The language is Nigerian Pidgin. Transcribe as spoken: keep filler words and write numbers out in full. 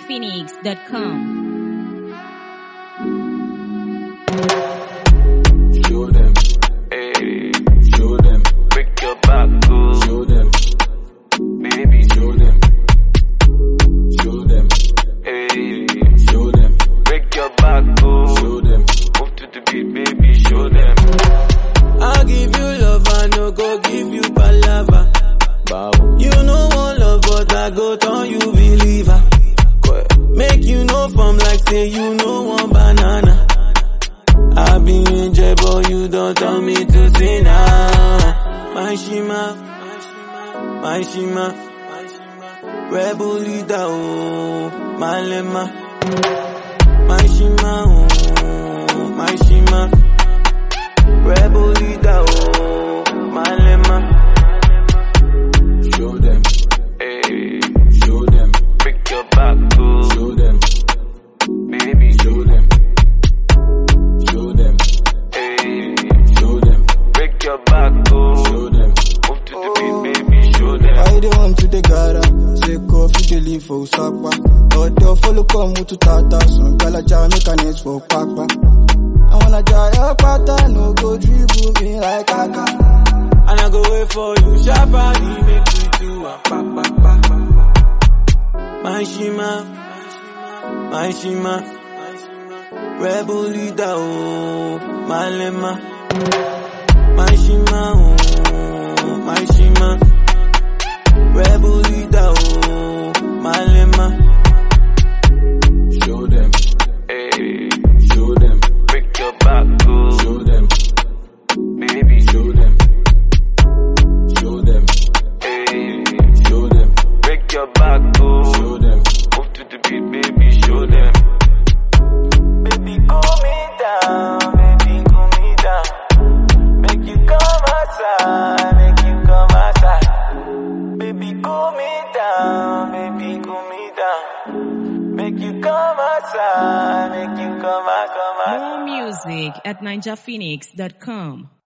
phoenix dot com. Show them, hey, show them, break your back, oh. Show them, baby, show them, show them, hey, show them, break your back, oh. Show them, move to the beat, baby, show them. I'll give you love, I no go give you palava. Bow. You know one love, but I go turn you believer. Make you know from like say you know one banana. I be in jail, but you don't tell me to say nah. My Shima, my Shima, rebel leader, oh, my Lema. My Shima, oh, my Shima, rebel leader, oh, my Lema. Show them, hey, show them, break your back, oh. Show them, baby, show them, show them, hey, show them, break your back, oh. Show them, move to the beat, baby, show them. I dey want to the gara, say coffee dey live for Usapa. But they follow come to Tata, some gala Jamaicanese for Papa. I wanna try a pattern, no go dribble me like Kaka. And I go wait for you, sharply make you do a pa pa pa. My Shima, my Shima, rebel leader, oh, my Lema. My Shima, oh, my Shima, rebel leader, oh, my Lema. Show them, hey, show them, break your back, oh. Show them, baby, show them, show them, hey, show them, break your back, oh. Show them, move to the beat, baby, show them. Baby, cool me down, baby, cool me down. Make you come outside, make you come outside. Baby, cool me down, baby, cool me down. Make you come outside, make you come out, come out. More music at ninja phoenix dot com.